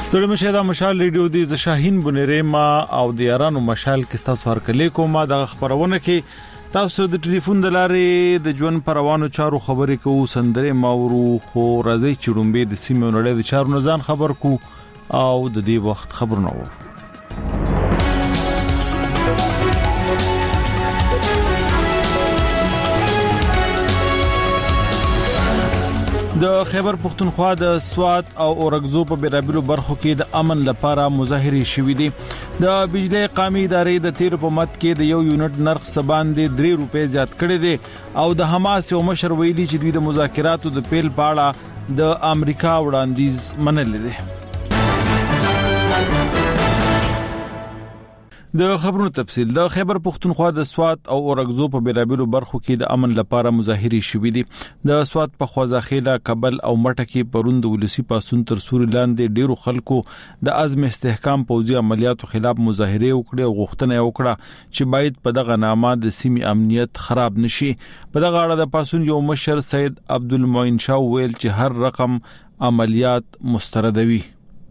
ستړي مشه دا مشال ریډیو دی ز شاهین بنيره ما او د یارانو مشال کې تاسو ورکلې کوم دا خبرونه کې تاسو د ټلیفون د لارې د ژوند پروانو چارو خبرې کوو سندره ماورو خو راځي چړومبې د سیمې نړۍ د چارو نزان خبر کو او د دې وخت خبرونه وو د خیبر پختونخوا د سوات او اورګزو په بیرابلو برخو کې د امن لپاره مظاهره شوې دي د بجلی قومي ادارې د تیر په مت کې د یو یونټ نرخ سبان د 3 روپے زیات کړي دي او د حماس یو مشر ویلي چې دوی د مذاکراتو د پیل پاړه د امریکا وړاندیز منل دي د خبرونو تفصیل د خیبر پختونخوا د سوات او اورګزو په بیرابلو برخو کې د امن لپاره مظاهره شوې دي د سوات په خوازاخیلا کابل او مټه کې پروند ولسی پاسون تر سوري لاندې ډیرو خلکو د عزم استحکام پوځي عملیاتو خلاف مظاهره وکړه او غوښتنه وکړه چې باید په دغه نامه د سیمې امنیت خراب نشي په دغه اړه د پاسون یو مشر سید عبدالمعین شاه ویل چې هر رقم عملیات مستردوي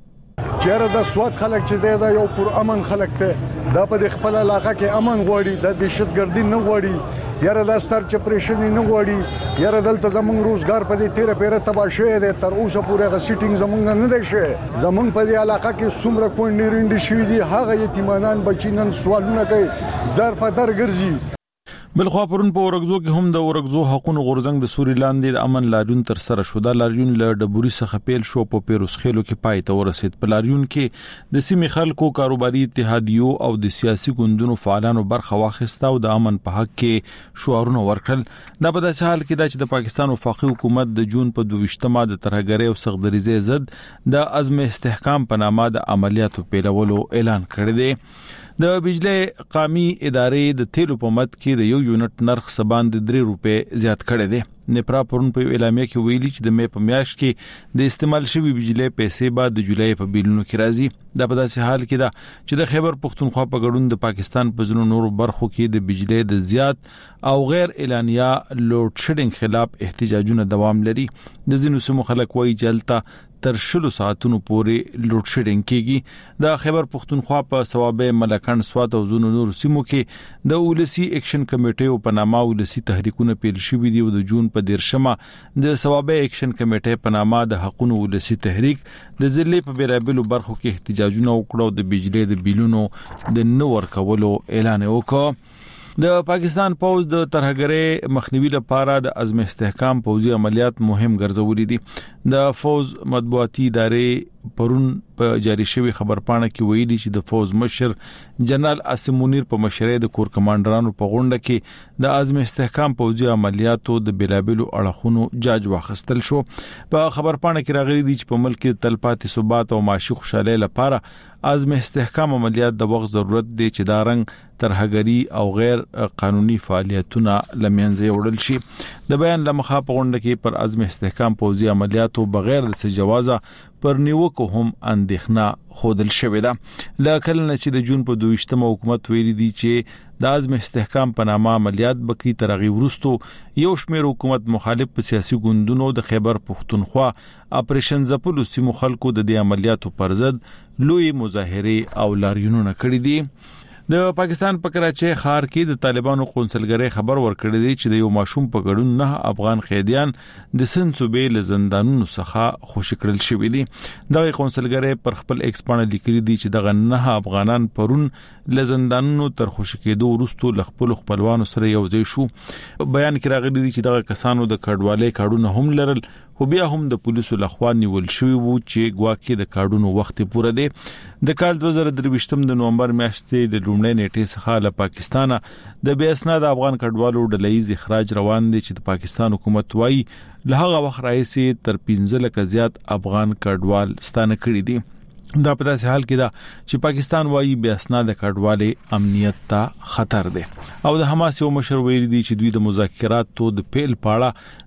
چیرې د سوات خلک چې دا یو پر امن خلک ته دا په خپل علاقه کې امن غواړي د دهشتګردي نه غواړي یاره د ستر چپریشن نه غواړي یاره دلته زمونږ روزګار په دې 13 پیره تباہ شوی دی تر اوسه پورې غ سیټینګ زمونږ نه دی شوی زمونږ په دې علاقه کې څومره کونډې رینډې شوي دي هغه یتیمانان بچینن سوالونه کوي در په در ګرځي بلخوا پرون په اورګزو کې هم د اورګزو حقوقو غورځنګ د سوري لاندې د امن لاریون تر سره شو د لاریون له ډبوري څخه پیل شو په پیروسخېلو کې پای ته ورسید په لاریون کې د سیمې خلکو کاروباري اتحادیو او د سیاسي ګوندونو فعالانو برخه واخیسته او د امن په حق کې شعارونه ورکړل دا په داسې حال کې چې د پاکستان وفاقي حکومت د جون په 22مه د ترهګرۍ او سغدریزې ضد د عزم استحکام په نامه د عملیاتو پیلولو اعلان کړی دی د بجلی قومي ادارې د تیلو په مت کې د یو یونټ نرخ سبان د 3 روپے زیات کړی دی نپرا پرون په اعلامیه کې ویلي چې د مې په میاشت کې د استعمال شوی بجلی پیسې بعد د جولای په بیلونو کې راځي دا په داسې حال کې ده چې د خیبر پختونخوا په ګډون د پاکستان په ځینو نورو برخو کې د بجلی د زیات او غیر اعلانیا لوډ شیډینګ خلاف احتجاجونه دوام لري د ځینو سیمو خلک وایي جلته تر 60 ساعتونو پورې لوډ شیډینګ کیږي د خیبر پختونخوا په ثوابه ملکان سوات او زونو نور سیمو کې د ولسی اکشن کمیټې په نامه ولسی تحریکونه پیل شوې دي او د جون په 13مه د ثوابه اکشن کمیټې په نامه د حقوقو ولسی تحریک د ضلع په بیرابلو برخو کې احتجاجونه وکړو د بجلی د بیلونو د نو ورکولو اعلان وکړ د پاکستان پوز د ترهګرۍ مخنیوي لپاره د عزم استحکام پوځي عملیات مهم ګرځولې دي د فوز مطبوعاتي ادارې پرون په جاری شوی خبرپاڼه کې ویلي چې د فوز مشر جنرال عاصم منیر په مشرۍ د کور کمانډرانو په غونډه کې د عزم استحکام پوځي عملیاتو د بلابلو اړخونو جاج واخستل شو په خبرپاڼه کې راغلي دي چې په ملک کې تلپاتې ثبات او معاشي خوشحالي لپاره عزم استحکام عملیات د وخت ضرورت دي چې دا رنګ ترهګری او غیر قانوني فعالیتونه لمنځه وړل شي د بیان لمخه په غونډه کې پر عزم استحکام پوځي عملیاتو بغیر د جوازه پر نیوکو هم اندېښنه خودل شوې ده لکه چې د جون په 22مه حکومت ویلي دي چې د عزم استحکام په نامه عملیات بکی ترغیب ورستو یو شمېر حکومت مخالف سیاسي ګوندونو د خیبر پختونخوا اپریشن زپلو سیمو خلکو د دې عملیاتو پر ضد لوی مظاهره او لاریونونه کړی دي د پاکستان په کراچۍ ښار کې د طالبانو قونسلګرۍ خبر ورکړی دی چې د یو ماشوم په ګډون 9 افغان قیدیان د سند صوبې له زندانونو څخه خوشی کړل شوی دي دغه قونسلګرۍ پر خپل ایکس باندې لیکلي دي چې دغه 9 افغانان پرون له زندانونو تر خوشی کېدو وروسته ل خپلوانو سره یو ځای شو بیان کې راغلي دي چې دغه کسانو د کډوالۍ کارډونه هم لرل خو بیا هم د پولیسو لخوا نیول شوی وو چې ګواکې د کارډونو وخت پوره دی د کال 2023 د نومبر میاشتې د لومړۍ نیټې څخه له پاکستانه د بې اسناد افغان کډوالو ډلهیز اخراج روان دي چې د پاکستان حکومت وايي له هغه وخت راهیسې تر 15 لک زیات افغان کډوال ستانه کړي دي دا په داسې حال کې ده چې پاکستان وايي بې اسناد کډوالې امنیت ته خطر دی او د حماس یو مشر ویلي دی چې دوی د مذاکراتو د پیل پاړه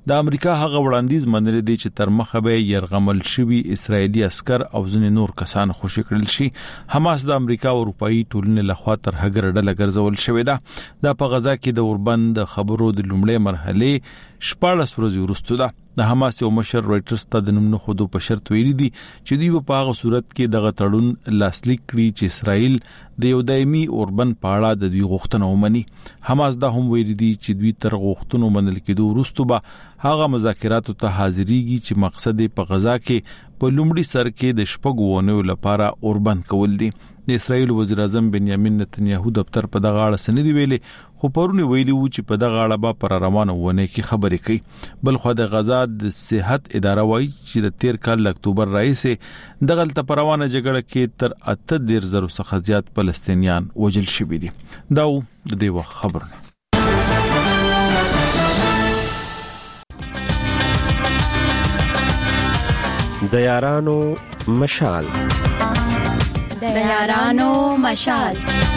د امریکا هغه وړاندیز منل دي چې تر مخه به يرغمل شوی اسرایلی عسكر او ځینې نور کسان خوشی کړل شي. حماس د امریکا او اروپאי ټولنې لخوا تر هغه ډله ګرځول شوې ده. د په غزا کې د اوربند خبرو د لومړۍ مرحله 14 ورځې وروسته ده. د حماس یو مشر رويټرز ته د نوم نه خودو په شرط ویلي دي چې دوی په هغه صورت کې دغه تړون لاسلیک کړي چې اسرائیل د یو دایمي اوربند په اړه د دوی غوښتنه ومني. حماس دا هم ویلي دي چې دوی تر غوښتنو منل کېدو وروسته به هغه مذاکراتو ته حاضرېږي چې مقصد په غزا کې په لومړي سر کې د شپږ ونیو لپاره اوربند کول دي. د اسرائیل وزیر اعظم بنیامین نتنیاهو دفتر په دغه اړه سندې ویلي، خو پرونی ویلي و چې په دغه اړه به پر روانه ونه کې خبرې کوي. بل خو د غزا د صحت اداره وایي چې د 13 کال اکتوبر راهیسې دغه پر روانه جګړه کې تر 8,000 څخه زیات فلسطینیان وژل شوي دي. دا د دې وخت خبرونه. د یارانو مشال، د یارانو مشال.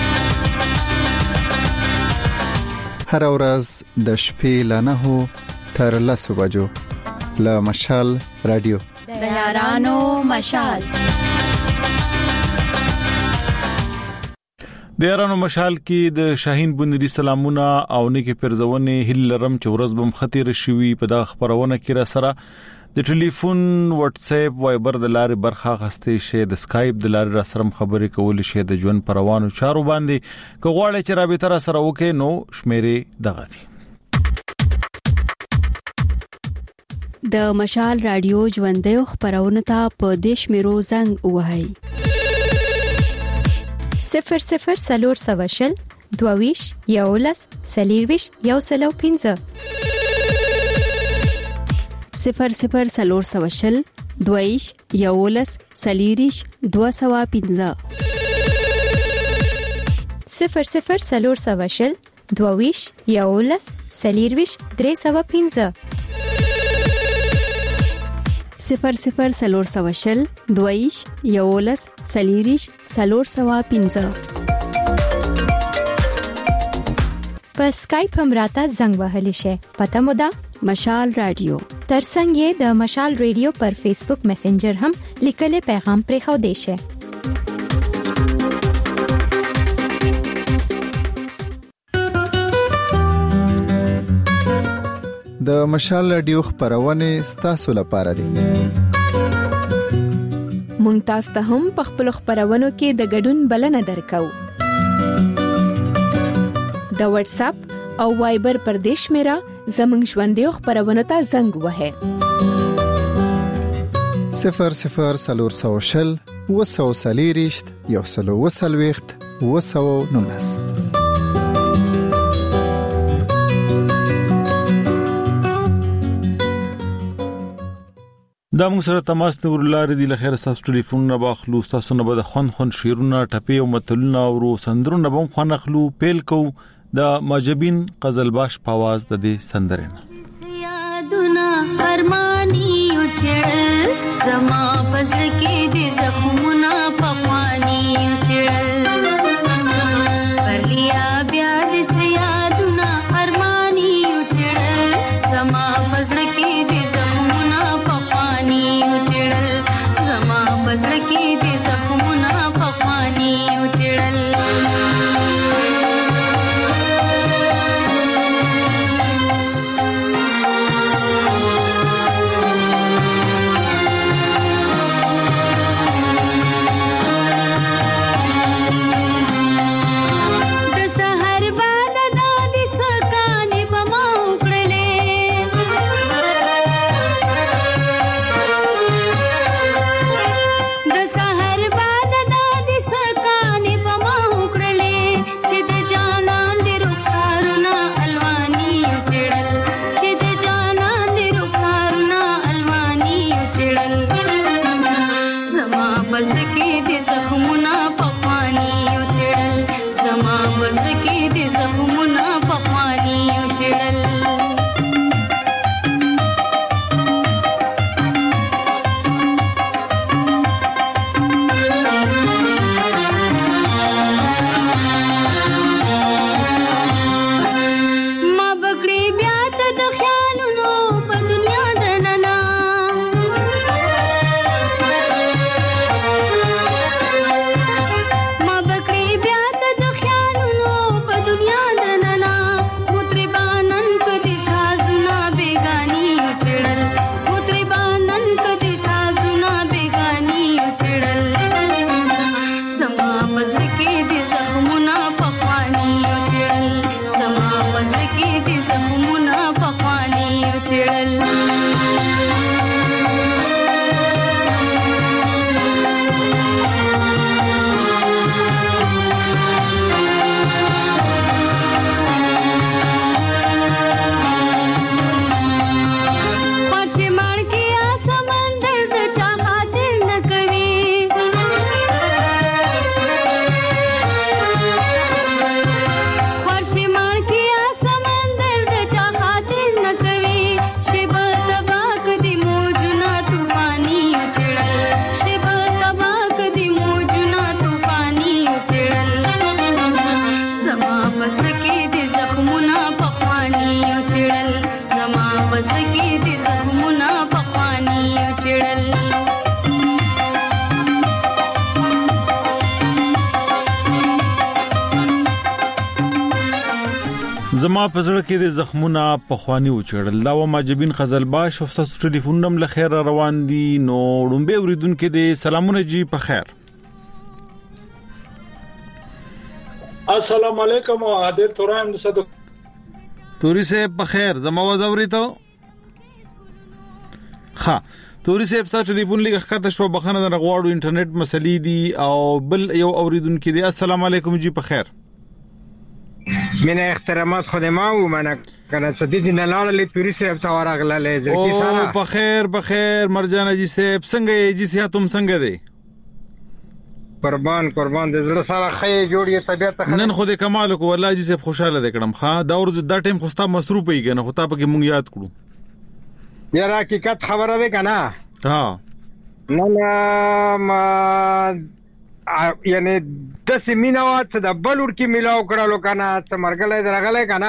هر ورځ د شپې له 9 تر 10 بجو له مشال رادیو. د یارانو مشال. د یارانو مشال کې د شاهین بنری سلامونه او نیکه پرزونه هیل لرم چې ورځ بم خطر شوي په د خبرونه کې را سره د ټلیفون، واتس اپ، وایبر د لارې برخه غستې شي، د اسکایپ د لارې را سره خبرې کول شي د ژوند پروانو چارو باندې. که غواړئ چې رابطه را سره وکړئ نو شمیرې دغه دي: د مشال رادیو ژوندۍ خبرونه ته په دیش میرو زنګ وهاي 00 22 یولس سلیرویش یو سلو 15 00 22 یولس سلیریش 215 00 22 یولس سلیرویش 315 00 22 یولس سلیریش 315. په اسکایپ هم راته زنګ وهلی شي. پته مو ده مشال رادیو. ترڅنګ یې د مشال رادیو پر فیسبوک میسنجر هم لیکل پیغام پرې خو دی شي. د مشال رادیو خبرونه ستاسو لپاره دي. مونږ تاسو ته هم په خپل خبرونو کې د ګډون بلنه درکو. د واتس اپ او وایبر پر دیش میرا زمنګ ژوندۍ خبرونه ته زنګ وهه 00 وسوسلیریشت یو سلو وسلويخت وسو نونس. دا موږ سره تماس نور لارې دی لخر تاسو ټلیفون نه باخلو، تاسو نه به خون شیرونه ټپي او متلونه او سندرونه به خو نخلو. پیل کو د ماجبین غزلباش په आवाज د دې سندرنه. یادونه ارمانی او چړل زما پس کې دي زخمونه پخوانی او چړل سپلیا بیا دې یادونه ارمانی او چړل زما پس کې دي زخمونه پخوانی او چړل زما پس کې دي زخمونه پخوانی او چړل. کې دې زخمونه پخواني وچړل زما پزړه کې د زخمونه په خواني وچړل دا و ماجبین غزلباش او تاسو ټلیفون نم له خیر روان دي نو ډومبه اوریدونکو د سلامونه جی په خیر السلام علیکم او عادل تورام د صدق توري سه په خیر زما وزوري ته ها توري سه په ټلیفون لګه خاطر شو بخنه د غواړو انټرنیټ مسلې دي او بل یو اوریدونکو دی السلام علیکم جی په خیر مینه احترامات خدما و منه کنه څه دي نه لاله توري سه په ورغله ځکه سره او په خیر مرجان جی سه څنګه جی سه تم څنګه دی قربان د زړه سره خې جوړې طبيعت نن خو دې کمال کو والله جی سه خوشاله دکړم ها دا ورځ دا ټیم خوستا مصروف وي کنه خو تا پکې مونږ یاد کړو یاره حقیقت خبره ده کنه ها نن ما یعنی د سیمینوات د بلور کې ملاو کړهلو کنه څه مرګلې درغلې کنه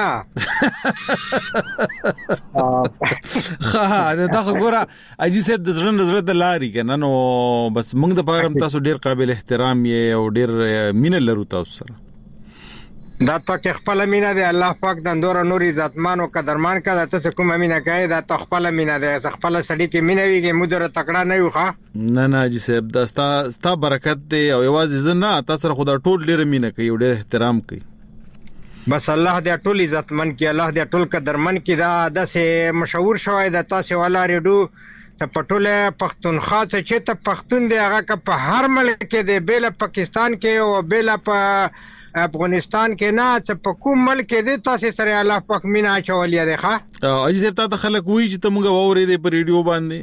ها دا خو ګوره اجي سه د زړه د لاري کنه نو بس موږ د پاره تاسو ډیر قابل احترام یې او ډیر مینه لرو تاسو سره دا پکې خپل مینه دی الله پاک د اندور نور عزتمن او قدرمن کړه تاسو کوم مینه کوي دا خپل مینه دی خپل سړی کې مینه ویږي مدر تکړه نه یو ښه نه جی صاحب دا ستا برکت دی او یوازې زنه تاسو خدا ټول ډیر مینه کوي ډیر احترام کوي بس الله دې ټول عزتمن کې الله دې ټول قدرمن کې دا داسې مشهور شوی د تاسو والا ریډو پټوله پښتونخوا چې ته پښتون دی هغه په هر ملک کې دی بیل پاکستان کې او بیل په افغانستان کې نه چې په کوم ملک دی تاسو سره الله پاک مینا چولیا دی ښا اجي زه ته خلک وی چې ته موږ ووري دی په ریډیو باندې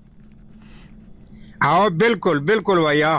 او بالکل وایا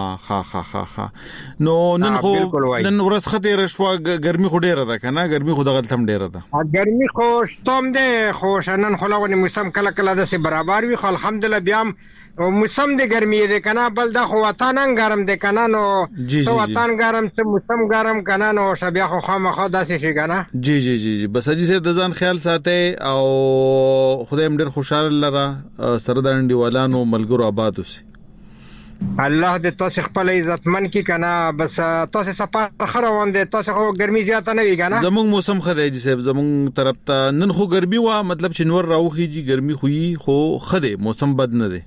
ها نو نن خو نن ورځ خته رشوا ګرمي خو ډیره ده کنه ګرمي خو دغه تم ډیره ده ګرمي خو شتوم ده خو شنن خلاونی موسم کله د سي برابر وي خو الحمدلله بیا موسم د ګرمي ده کنه بل د خو وطن ګرم ده کنه نو تو وطن ګرم ته موسم ګرم کنه نو شبیا خو خامخا داسې شي کنه جی بس اجي سه د ځان خیال ساتي او خدای هم ډیر خوشاله لره سره د انډیوالانو ملګرو آباد وسی الله دې تاسو خپل عزتمن کی کنه بس تاسو سفر خروان دي تاسو خو ګرمي زیاته نه وی کنه زموږ موسم خدای جی صاحب زموږ طرف ته نن خو ګرمي وا مطلب چې نور راوخی جی ګرمي خوې خو خدای موسم بد نه دی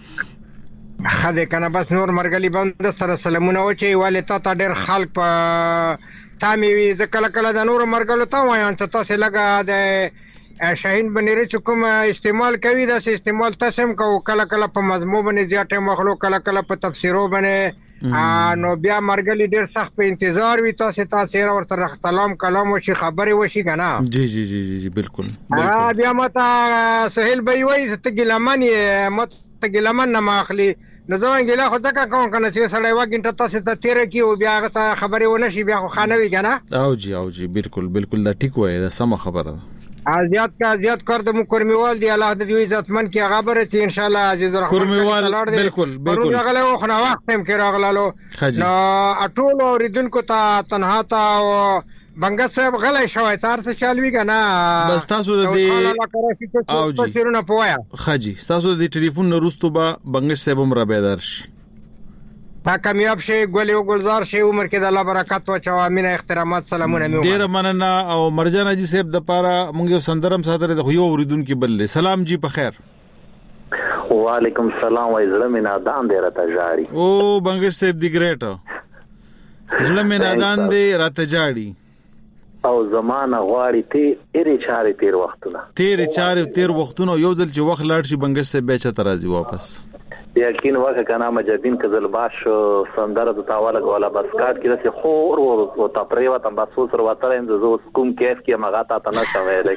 خدای کنه بس نور مرګلی بند سره سلامونه و چې والي تا ډېر خلک په تامي وی ځکه کله د نور مرګلو ته وایي چې تاسو لګا د شاهین بنيري چې کوم استعمال کوي دا استعمال تاسو هم کو کله په مضمون باندې زیاته مخلوق کله په تفسیرو باندې نو بیا مرګلی ډېر سخت په انتظار وي تاسو ورته سلام کلام او شي خبري وشي کنه جی بالکل بیا مته سهیل بي وای ته ګلمن نه ماخلي نو ځوان ګلا خو ځکه کوم کنه چې سړی واګینټه تاسو ته تیر کیو بیا هغه خبري ونه شي بیا خو خانوي کنه او جی بالکل دا ټیک وای دا سم خبره ده زیات کار د مکرمیوال دی الله دې عزتمن کی خبره چې ان شاء الله عزیز الرحمن کورمیوال بالکل راغله خو نو وخت هم کې راغلالو نو اټول اوریدونکو ته تنها تا او بنګا صاحب غلې شوی تار څه چالوي کنه بس تاسو د او تفسیرونه پوایا خاجي تاسو د ټلیفون وروسته به بنګا صاحب هم را بیدار شي تا کامیاب شي ګولې او ګلزار شي عمر کې د الله برکت او چوامینه احترامات سلامونه مې ډیر مننه او مرجان جی صاحب د پاره مونږ سندرم ساتره د یو اوریدونکو بل سلام جی په خیر وعلیکم السلام و زړه مې نادان دی راته جاری او بنګا صاحب دی ګریټ زړه مې نادان دی راته جاری او زمانه غواړي ته اری چاري تیر وختونه یو ځل چې وخت لاړ شي بنګش سه بیا چا ترازی واپس یقین وکړه کنه مجبین کزل باش سندره د تاواله کوله بس کاټ کې رسي خور او تپریوا تم بس سر وتر اند زو کوم کیف کې مغا تا نه سمې ده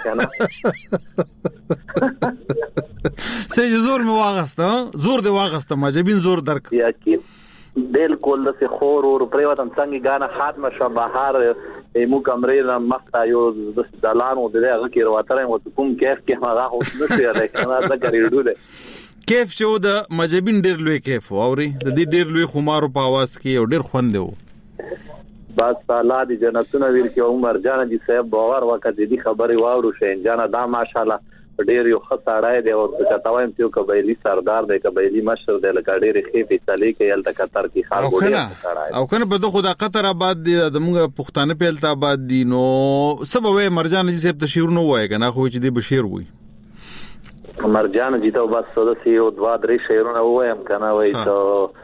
کنه سه زور مو واغسته زور دی واغسته مجبین زور درک یقین دل کول د خور او پریوا تم څنګه غانا خاتمه شبهار مو کمرې مختا یو د دلان او دغه کې وتر او کوم کیف کې مغا هو نشي ده کنه دا کړی ډوله کیف شو د مجبین ډیر لوی کیف اوري د دې ډیر لوی خمارو په आवाज کې او ډیر خوند دی بس تعالی دی جنتونه ویل کې عمر جان دي صاحب باور وکړه دې خبري واورو شین جان دا ماشاءالله ډیر یو خطاړای دی او کتاویم ته قبایلی سردار دی قبایلی مشر دی لکه ډیر خې په تلې کې یل تک قطر کې خار ګوډه او کنه په خدا قطر آباد دی د موږ پښتانه په الته آباد دي نو سبب مرجان جی صاحب تشیر نو وای کنه خو چې دی بشیر وای مرجان جی ته بس سودسی او دوا درې شعرونه وایم کنه وای ته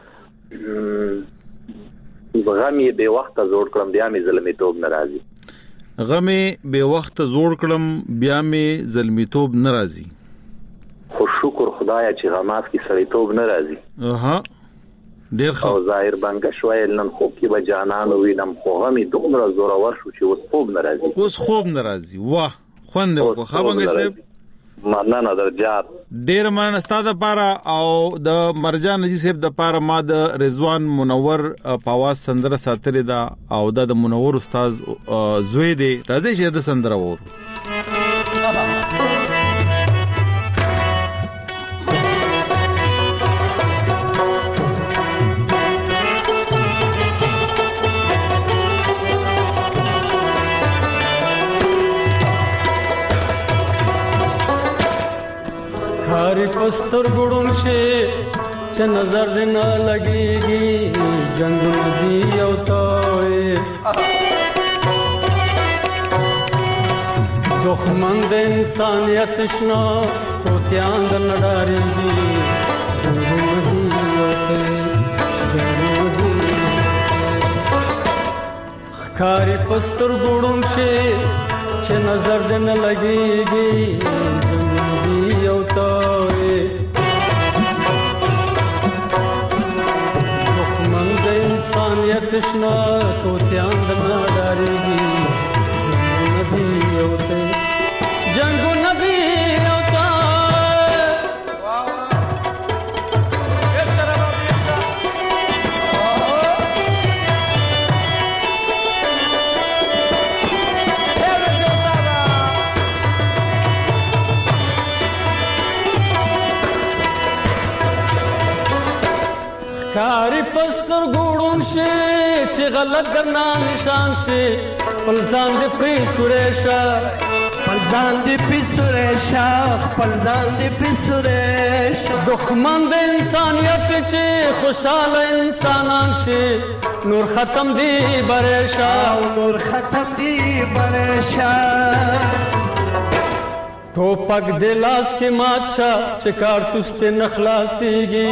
غمی به وخت زوړ کړم بیا می ظلمیتوب ناراضي خو شکر خدایا چې غماس کی سړیتوب ناراضي ډیر خو ظاهر بنګ شویل نن خو کې به جانان وینم خو غمی دومره زور ور شو چې اوس خوب ناراضي واه خوند او خبرنګ صاحب مننه درجات ډیر مننه ستاسو لپاره او د مرجان جی صاحب د لپاره ما د رضوان منور پاواز سندره ساتلې ده او د منور استاد زوی دی راځي چې د سندره وورو خاری پستر ګړون شي چې نظر دې نه لګيږي جنگونه دی او توي دښمن د انسانيت شنو توتیان د نډارېږي جنگونه دی او توي خاری پستر ګړون شي چې نظر دې نه لګيږي یو توي دښمن د انسانيت شنو توتیان د نادارېږي نبی یو ته جنگو نبی یو ته کاری پستر ګوړون شي چې غلط درنا نشان شي پلزان دې پری سورېشا دښمن د انسانيت چې خوشاله انسانان شي نور ختم دی برېشا ټوپک د لاس کې ماچا چې کارتوس ته نخلاصيږي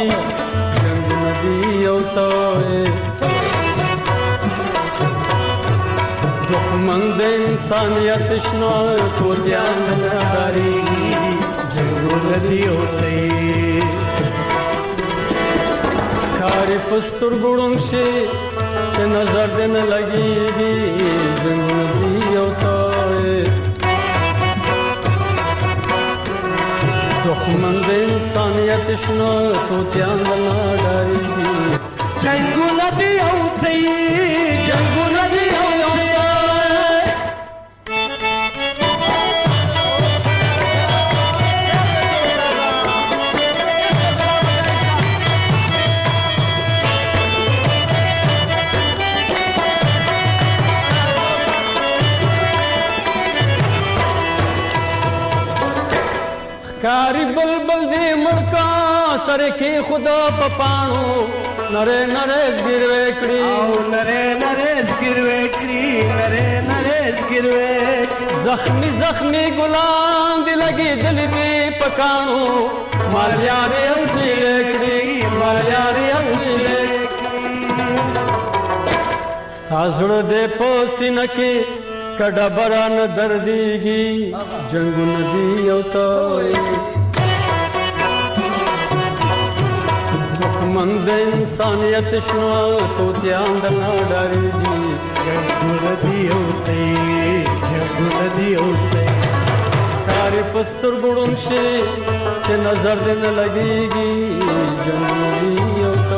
یو توي دښمن د انسانيت شنو توتیان نادارېږي جنګونه دی او ته کاری پستر ګړون شي چې نظر دې نه لګيږي جنګونه دی او توي دښمن د انسانيت شنو توتیان نادارېږي جنگونه دی او ته جنگونه دی او کاری بلبل دی مړکا سره کې خدا په پانو نره نره ګروي کړی زخمی زخمی ګلان دی لګي دل دی پکانو مال یاري اصلي لیکړي ستاسو دې په سینه کې کډه بران دردیږي جنگونه دی او ته دښمن د انسانیت شنو توتیان د ناډارېږي جنگونه دی او ته جنگونه دی او ته کاری پستر ګړون شي چې نظر دې نه لګيږي جنگونه دی او ته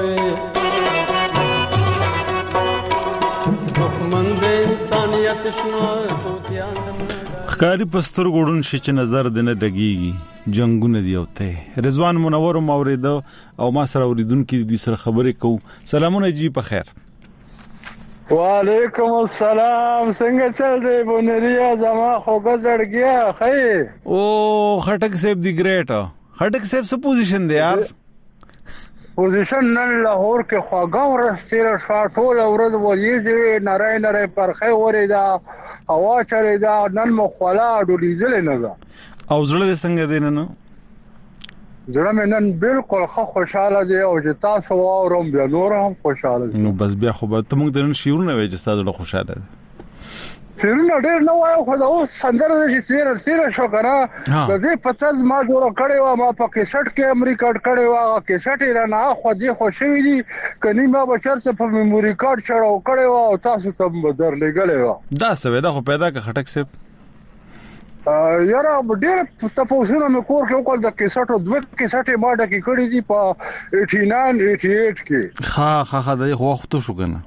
خکاری پستر ګړون شي چې نظر دنه ډګيږي جنگونه دی اوته رضوان منور مورید او ما سره اوریدونکو د سره خبرې کو سلامونه جی په خیر وعلیکم السلام څنګه چل دی بونریا زما خوګه زړګیا خې او خټک صاحب دی ګریټ خټک صاحب څه پوزیشن دی یار پوزیشن نن لاهور کې خواګه ورسېره شاټول اورد وریږي نړۍ نړۍ پرخه ورېدا هوا چلېدا نن مخولا ډولیدل نه دا او زړه دې څنګه دی نن زړه مې نن بالکل خوشاله دی او چې تاسو واورم بیا نور هم خوشاله دي نو بس بیا خو به ته موږ د نن شیرونه وې چې تاسو له خوشاله دي شیرونه ډېر نه وایو خو دا اوس سندره چې سیره شو کنه د دې پتاز ما جوړ کړي و ما په 61 کې امریکا کړي و 61 نه خو دې خوشوي دي کني ما بچر څه په میموري کارت چړاو کړي و او تاسو ته بدر لګلې و دا څه دا خو پیدا کا خټک سه یاره ډېر تاسو نو کور کې وکړ د 61 دوه 61 ما ډکې کړې دي په 89 88 کې ها دا وخت شو کنه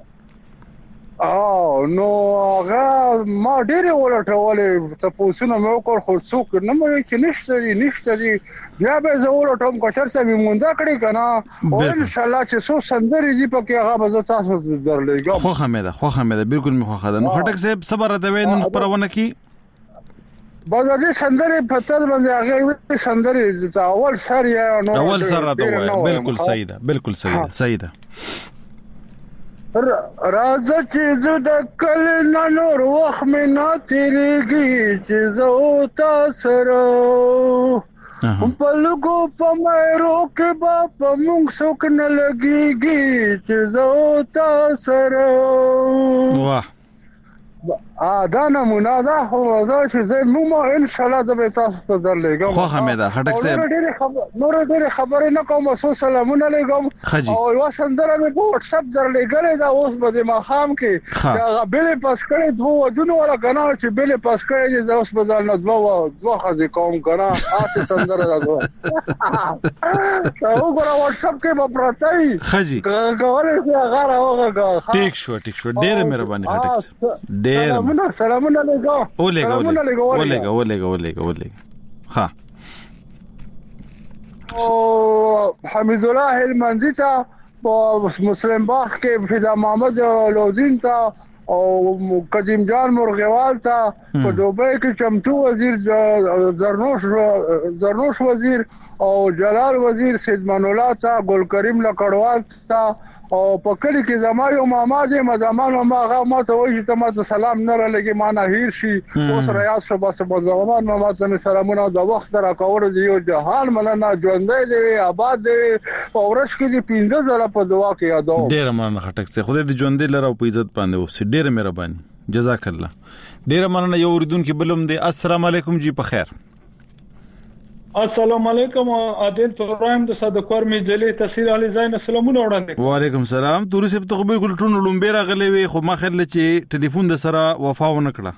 نو هغه ما ډېر ولټولې تاسو نو وکړ خو څوک نه مې کې نشته دي بیا به زه ولټوم کوچر سم مونږه کړی کنه او ان شاء الله چې سو سندري دي په کې هغه به تاسو درلېګم خو حمده بالکل مخ خدای نو خټک صاحب صبر ته وین خبرونه کی بازاري سندري پتل باندې هغه سندري اول سر یا نو اول سر راته بالکل صحیح ده راځه چې زه د کل نور وخت مې نه تیریږي چې زه تاسو سره په لګو په مېرو کې با په موږ څوک نه لګيږي چې زه تاسو سره واه دا نمونه ده خو دا چې زه مو ان شاء الله زه به تاسو ته درلېږم خو حمده خټک صاحب نور ډېر خبرې نه کوم سو سلامونه لګم او یو سندره مې په واتس اپ درلېږلې دا اوس به ما خام کې دا بل پاس کړې دوه وجونو ولا کنه چې بل پاس کړې دا اوس په ځل نه دوه خځې کوم کنه آسه سندره ده دا وګوره واتس اپ کې به پراتای خځې کولای شي هغه راوغه ټیک شو ډېر مهرباني خټک سلامونه علیکم ولګه ها او حمید الله المنزي ته مسلم باغ کې فضا محمد لوزین ته او قدیم جان مرغوال ته په دوبۍ کې چمتو وزیر زرنوش وزیر او جلال وزیر سیدمان الله ته ګل کریم لکړوال ته او په کلی کې زمایو ماما دې مزامانو ما هغه ما ته وایي ته ما سلام نه لګي ما نه هیر شي اوس ریاض شو بس مزامان ما ته سلامونه د وخت را کور دی یو جهان ملنا ژوندې دی آباد دی او ورش کې دې 15 زره په دعا کې یادو ډېر مننه خټک سه خدای دې ژوندې لره په عزت باندې اوس ډېر مهرباني جزاک الله ډېر مننه یو اوریدونکو بلوم دی السلام علیکم جی په خیر السلام علیکم عادل تورم د صدقور می جلی تفسیر علی زین سلامونه وړاندې وعلیکم السلام توري سپ ته بالکل ټون لومبه راغلې وي خو ما خل چې ټلیفون د سره وفا ونه کړه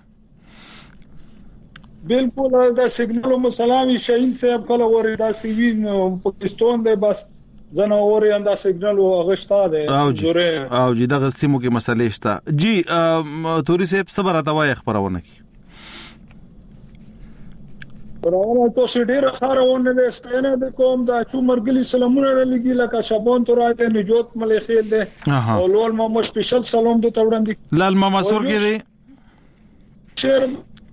بالکل دا سیګنال مو سلامي شاهین صاحب کله ورې دا سیوین پاکستان دی بس زنه اوري انده سیګنال غشتا دی زوره او جی دا سیمو کې مسلې شته جی توري سپ صبر اتوای خبرونه کی پرونه تاسو ډیر خارونه د ستنه د کوم دا چې مرګلي سلامونه لګي لکه شابان تراته نجات ملي خیر ده او لول ماما سپیشل سلام د توړاندې لال ماما سور کې دي شیر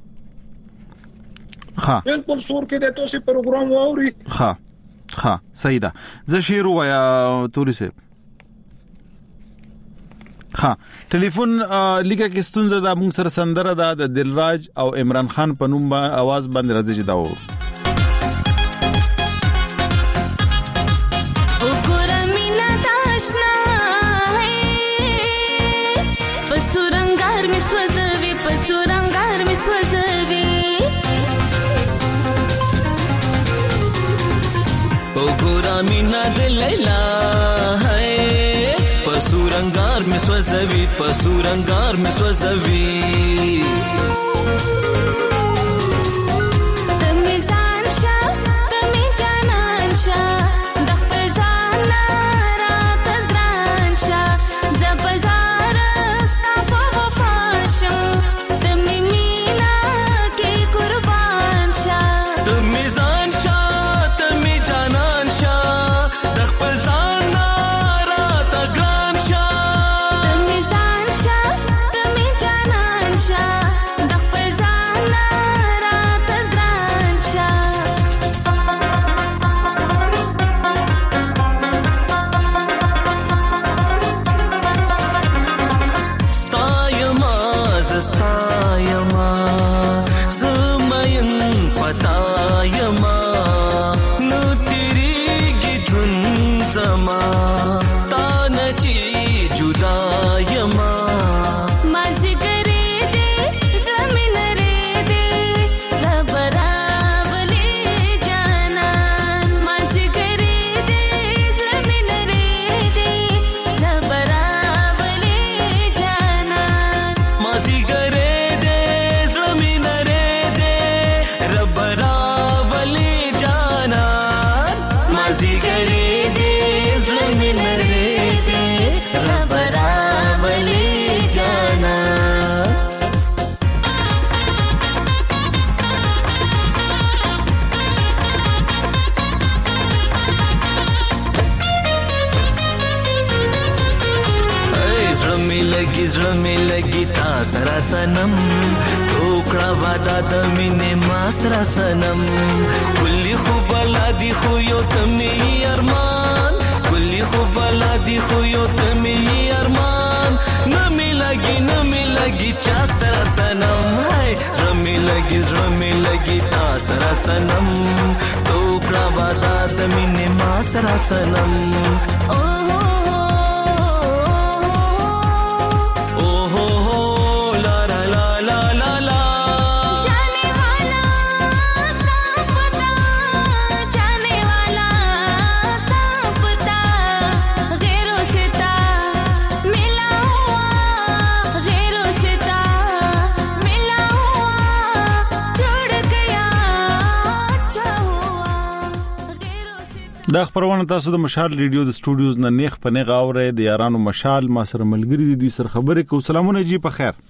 ها بالکل سور کې د تاسو پروګرام واوري ها صحیح ده زه شیر وایا توري سه ها ټلیفون لیکه کې ستونزه دا موږ سره سندره دا د دلراج او عمران خان په نوم आवाज باندې راځي چې دا و او ګورمینا داشنا پسورنګار می سوځوي پسورا مینا د لیلا ہے پسورنګار می سوځوي پسورنګار می سوځوي سرا سنم توکړه وادا د مینې ما سرا سنم کلی خو بلادي خو یو تمي ارمان کلی خو بلادي خو یو تمي ارمان نمی لګي چا سرا سنم هاي رمي لګي تا سرا سنم توکړه وادا د مینې ما سرا سنم دا خبرونه تاسو د مشال ریډیو د سټوډیوز نه نیخ په نه غاوره د یارانو مشال ما سره ملګری دي دوی سره خبرې کو سلامونه جی په خیر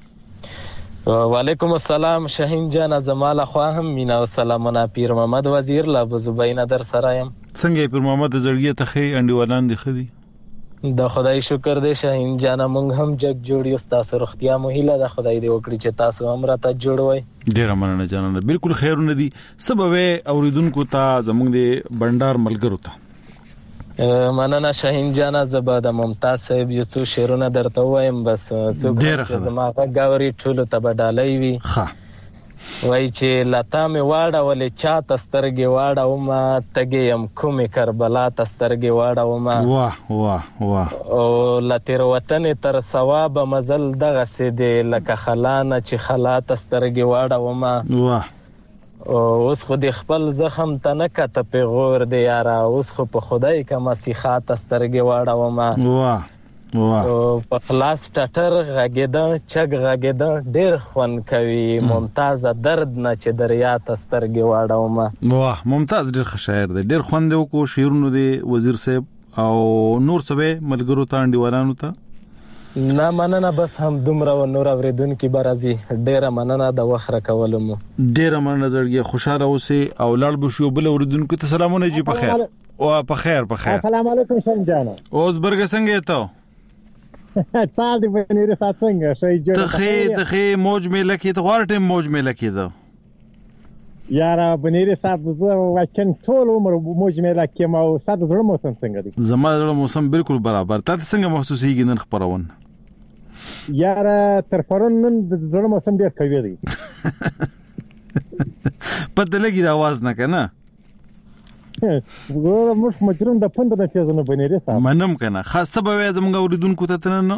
وعلیکم السلام شاهین جان زمال خواهم مینا و سلامونه پیر محمد وزیر لا بزبین در سرایم څنګه پیر محمد زړګي ته خې انډیوالان دي خدي د خدای شکر دې شاهین جان مونږ هم جگ جوړیو تاسو رختیا مهیله د خدای دې وکړي چې تاسو هم راته جوړوي ډیر مننه جانانه بالکل خیرونه دي سبب اوریدونکو ته زمونږ د بندر ملګرو ته مننه شاهین جان زباده ممتاز صاحب یو څو شعرونه درته وایم بس څوک چې زماغه غاوري ټولو ته بدالای وي ها وای چې لتا می واړه ولې چا تسترګي واړه او ما تګیم کومه کربلا تسترګي واړه او ما واه او لتر وطن تر ثواب مزل دغه سي دي لکه خلانه چې خلا تسترګي واړه او ما واه اوس خو د خپل زخم ته نه کته پیغور دی یاره اوس خو په خدای کا مسیحا تسترګي واړه او ما واه په خلاص ټټر غږیدا چګ غږیدا ډېر خون کوي ممتاز درد نه چې دریا تسترګي واړو ما واه ممتاز ډېر ښه شاعر دی ډېر خوند دی کو شعرونو دی وزیر صاحب او نور سبه ملګرو ته انډیوالانو ته نه مننه بس هم دومره و نور اوریدونکو برازي ډېر مننه د وخره کولم ډېر مننه زړګي خوشاله اوسې او لاړ بشو بل اوریدونکو ته سلامونه جی په خیر او په خیر السلام علیکم شین جان اوس برګ څنګه ته پال دی بنیره څنګه شي جوړ ته موج مې لکه ته غواړم موج مې لکه ده یارا بنیره صاحب زه وکن ټول عمر موج مې لکه ما او صد زړه موسم څنګه دی زما زړه موسم بالکل برابر ته څنګه محسوسيږي نن خبرون یارا تر پرون نن زړه موسم ډیر کوي دی پته لګي د आवाज نه کنه ګوره مش مجرم د پند نه پیژنه بنیره صاحب منم کنه خاصه به زمونږ اوریدونکو ته تنه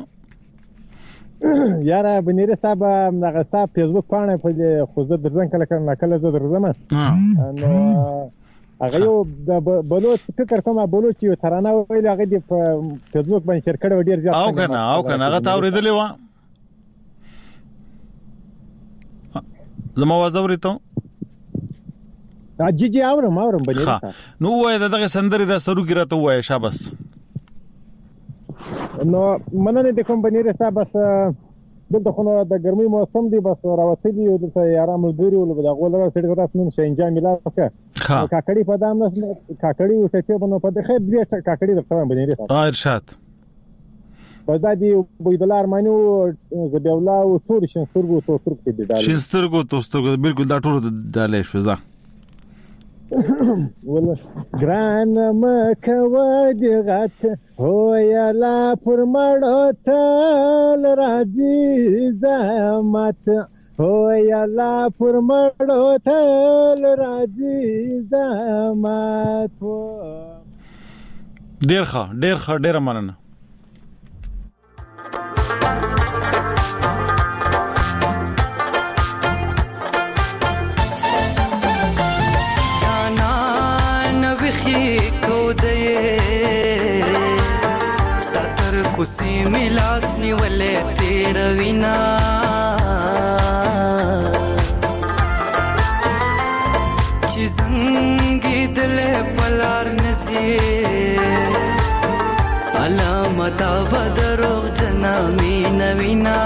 یاره بنیره صاحب هغه صاحب فیسبوک باندې په خو زه درځم کله زه درځم نو هغه یو د بلوچ فکر کوم بلوچ یو ترانه ویل هغه د فیسبوک باندې شیر کړو ډیر ځای او کنه هغه تا اوریدلې و زما आवाज اورېته جی اورم باندې نو وای دغه سندري د سرو ګرته وای شاباس نو مننه د کمپنی رسا بس دلته خو د ګرمي موسم دی بس راوتلی او د یارا ملګری ول د غول را سړي راس نن شینجا ملاو کا کاکړی په دام نه کاکړی او څه په په خیر دې کاکړی د تمام باندې ارشاد بازادي بيدلار مانو زبيولا او تور شنسترګو توسترګو دي دال شنسترګو بالکل دا ټول دالې فضا والله ګران مکو دغت هو یلا پر مړو تل راځي زمات هو یلا پر مړو تل راځي زمات ډیر مننه कुसी मिलास निवले तेरा विना चिजंगी दिले पलार नसीर अलमता बदरो जनामी नवीना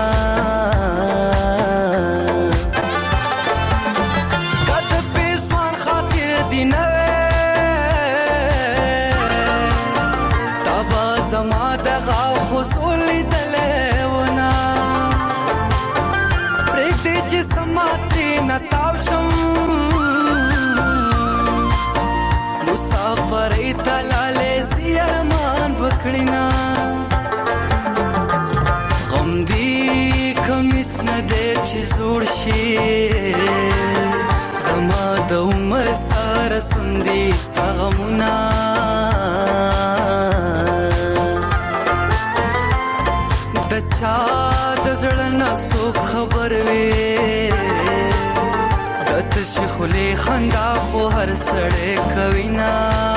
कद पेशवान खातिर दिनवे तबा जमा दगा حصول دلونا پرېږدې چې سماتري نتاوشم مسافرې تلالې زیارمان بکړینا غم دی کمیس نه دې چې زوړ شي زما د عمر سره سندې ستا غمونه چا د زړه نه څوک خبر وي دت شخلې خندا خو هر سړی کوي نا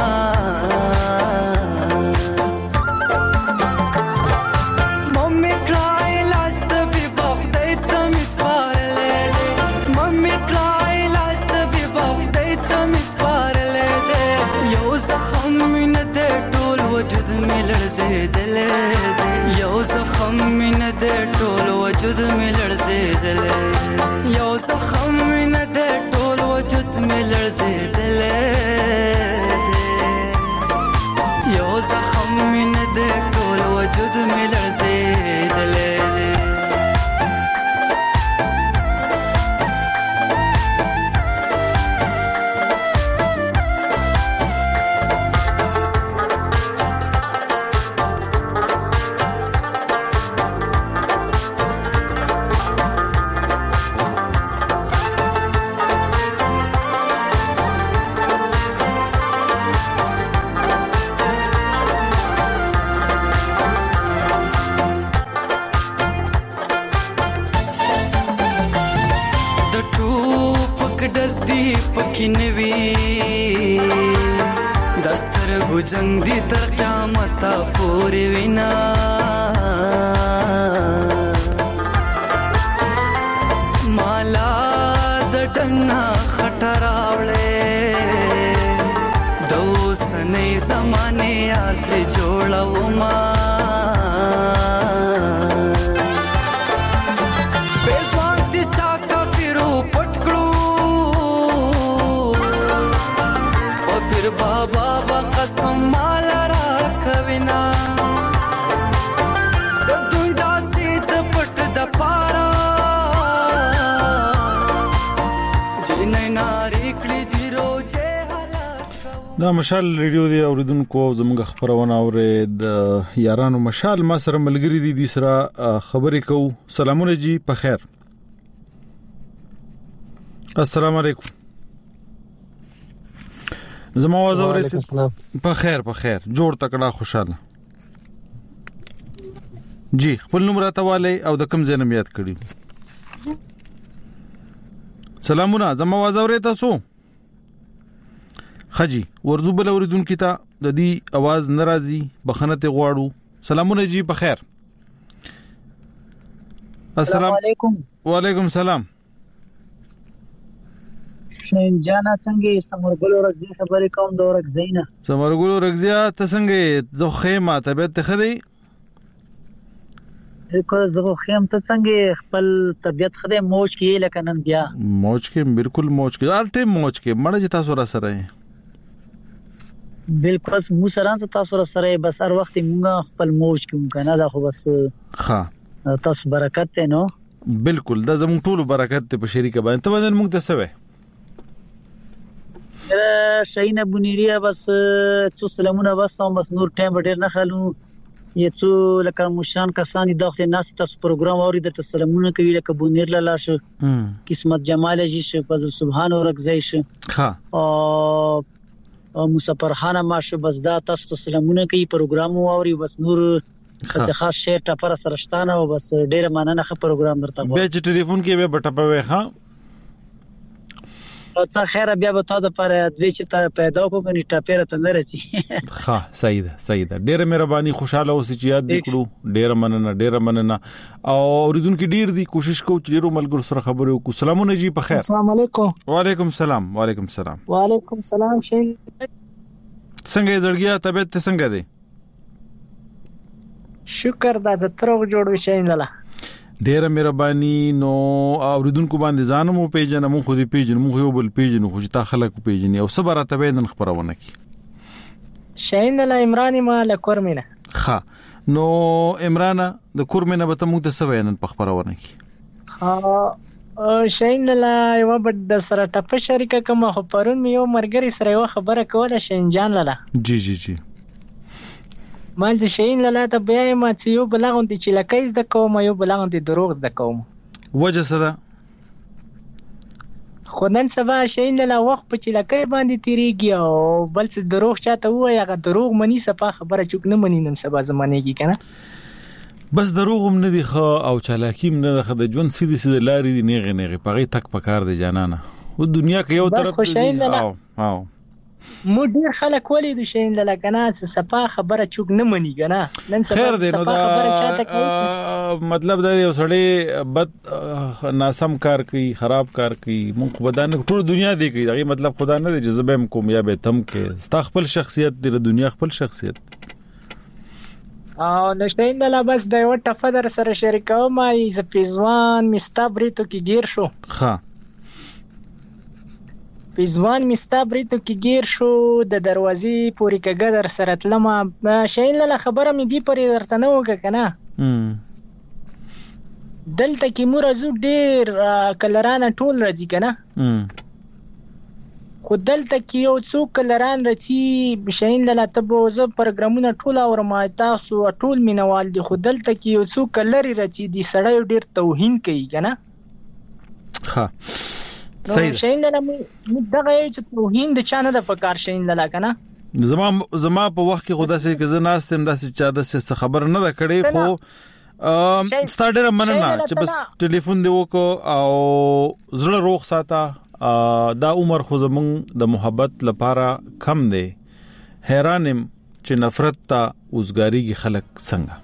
ممې کړای لاس ته به بخدای ته مسپارلې ممې کړای لاس ته به بخدای ته مسپارلې یو زخم مين دې ټول وجود مې لړزېدلې یو زخم مين دې ټول وجود مې لړزېدلې یو زخم مين دې ټول وجود مې لړزېدلې یو زخم مين دې ټول وجود مې لړزېدلې جنگ دی تر قیامت پوری وینا مالا د ټنا خټراوړې دوسنې زمانه یار ته جوړاو ما بېسوانتي چا کا پیرو پټکړو او پیر بابا قسم مال را کوینا د دنیا سید پټ د پارا جنې ناری کړي دی روزه دا مشال ریډیو دی اوریدونکو زموږ خبرونه اورې د یارانو مشال ما سره ملګری دي سره خبرې کو سلامونه جی په خیر السلام علیکم زما आवाज اورئ په خیر جوړ تکړه خوشاله جی خپل نوم راته والي او د کم ځای یاد کړی سلامونه زما आवाज اورئ تاسو خجی ورزوبل اوریدونکو ته د دې आवाज ناراضي بخنه ته غواړو. سلامونه جی په خیر. السلام علیکم. وعلیکم السلام. شین جانا څنګه سمرګلو رغزي خبرې کوم د ورغزینا. سمرګلو رغزیا ته څنګه زه خیمه طبيعت ته خدي؟ کو زه خیم ته څنګه خپل طبيعت خدي موج کې لکه نن بیا. موج کې بالکل موج کې هر ټیم موج کې مړ چې تاسو را سره بالکل مو سره تاسو را سره بس هر وخت موږ خپل موج کې ممکنه دا خو بس ها تاسو برکت ته نو. بالکل دا زموږ ټول برکت ته په شریکه باندې ته باندې موږ ته سوي شاین بنيريا بس څو سلامونه بس نور ټایم ډیر نه خالو یڅو لکه مشان کسان د وخت ناس تاسو پروګرام اوري د سلامونه کوي لکه بنیر لاله شو قسمت جمال جی شو فضل سبحان ورغزي شو ها او مسافر خانه ماشه بس دا تاسو سلامونه کوي پروګرام اوري بس نور څه خاص شی ټپر سرشتانه او بس ډیر ماننه خ پروګرام درته به چې ټلیفون کې به بټپوي ها او څه خیر بیا به تاسو پر دوی چې ته پیدا کوګنی ټاپیره ته نه راځي. ها صحیح ده ډیره مهرباني خوشاله اوسې چې یاد وکړو ډیره مننه او اوریدونکو ډیر دی کوشش کوو چې ډیرو ملګرو سره خبرې وکړو. سلامونه جی په خیر. السلام علیکم. وعلیکم السلام. وعلیکم السلام. وعلیکم السلام. شین څنګه زړګیا طبيعت ته څنګه دی؟ شکر دا ترغ جوړ وشین لاله ډیره مهرباني نو اوریدونکو باندې ځانمو پیژنم مو خو دې پیژنم مو یو بل پیژنو خو چې تا خلک پیژني او صبر ته بینن خبرونه کی شاین له عمران ما له کورمنه ها نو عمران د کورمنه به ته موږ ته سوینن په خبرونه کی ها شاین له یو بد سره ټپ شریکه کوم خو پرون یو مرګري سره یو خبره کوله شین جان لاله جی مال د شین لاله ته بیا ما چې یو بلغون دي چې لکه د کوم یو بلغون دي دروغ د کوم وجه سره خو نن سبا شین لاله وخت په چې لکه باندې تیریږي او بل څه دروغ چاته وای هغه دروغ منی صفه خبره چوک نه منی نن سبا زمانه کې کنه بس دروغ هم نه دي خو او چالاکیم نه ده د ژوند سیده لارې دي نیغه پغې تک پکار دي جانانه و دنیا کې یو طرف او مو ډیر خلک ولې د شین لاله کنه صفه خبره چوک نه منی کنه نن سبا صفه خبره چاته کوي مطلب دا یو سړی بد ناسم کار کوي خراب کار کوي مونږ بدانه ټول دنیا دی کوي دا مطلب خدا نه دی جذبه کوم یا به تم کې ستا خپل شخصیت دی د دنیا خپل شخصیت او نشین لاله بس د یو ټفدر سره شریکاو ما ز پیزوان مستبریتو کې گیر شو ها پیزوان مستبریتو کې گیر شو د دروازې پوری کګه در سره تلمه شین لاله خبره مې دی پرې درته نه وکړه کنه دلته کې مرزو ډیر کلران ټول راځي کنه خو دلته کې یو څو کلران راځي شین لاله ته بوزه پروګرامونه ټول اورم تاسو ټول مینوال دي خو دلته کې یو څو کلری راځي دي سړی ډیر توهین کوي کنه ها صحیح شین لاله مې دغه چې توهین د چانه د فکر شین لاله کنه زما په وخت کې خدا سي که زه ناستم داسې چا د خبر نه دا کړي خو ستاره مننه چې بس ټلیفون دی وکړو او زړه روغ ساته دا عمر خو زمونږ د محبت لپاره کم دی حیرانم چې نفرت ته اوسګاریږي خلک څنګه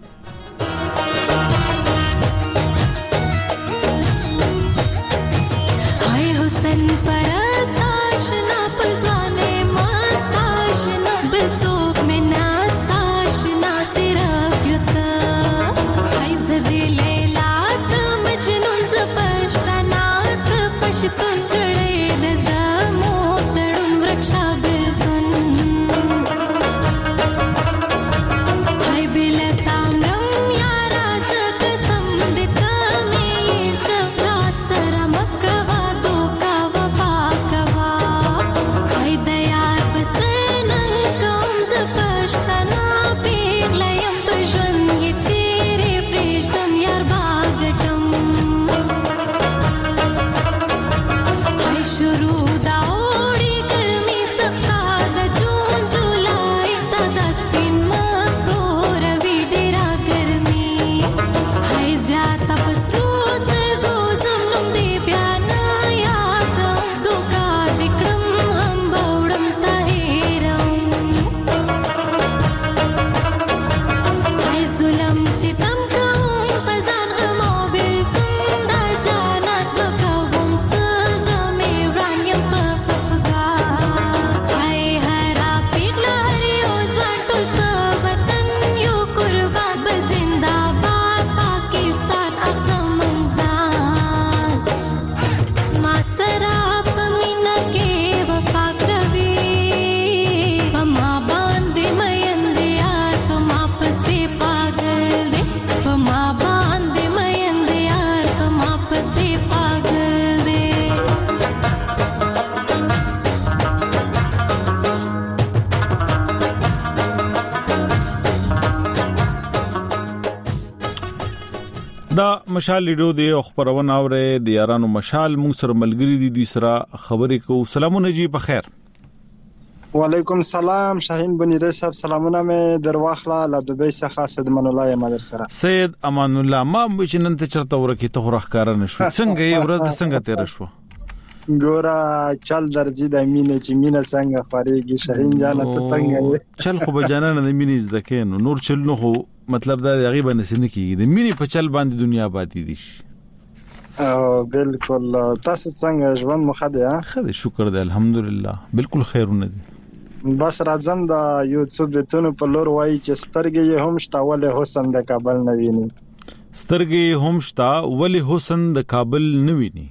دا مشال لیډو دی او خبرونه اوره د یارانو مشال موږ سره ملګری دي دوی سره خبرې کو. سلامونه جی په خیر. وعلیکم السلام شاهین بنیره صاحب سلامونه مې درواخله له دوبۍ څخه سید امان الله یم در سره. سید امان الله ما چې نن ته چرته ورکه ته راخکار نه شو څنګه یې ورځ د څنګه تیر شو؟ ګورا چل درځي د مینې چې مینه څنګه خوريږي شاهین جان ته څنګه چل خو به جانانه د مینې زده کین نور چل نو خو مطلب دا غیبه نسنه کیږي د مینې په چل باندې دنیا باندې دي. او بالکل تاسو څنګه ژوند مخه ده؟ خدای شکر ده الحمدلله بالکل خیرونه دي. بس راځم دا یو څو بیتونو په لور وایي چې سترګې هم شته ولې حسن د کابل نه ویني. سترګې هم شته ولې حسن د کابل نه ویني.